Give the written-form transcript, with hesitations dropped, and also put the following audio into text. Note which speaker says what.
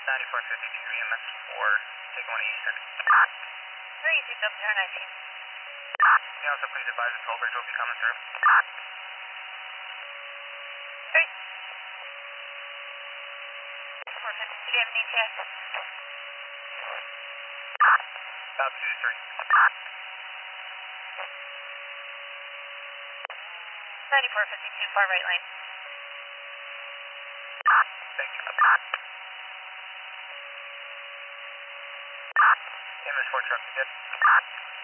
Speaker 1: 9452 EMS 4, take 1 Eastern.
Speaker 2: Very easy, up there, 19.
Speaker 1: You also please advise the toll bridge will be coming through.
Speaker 2: Great. 452, do you have an ETA?
Speaker 1: About 2 to 3.
Speaker 2: 9452, far right lane.
Speaker 1: Thank you. EMS 4 truck, good.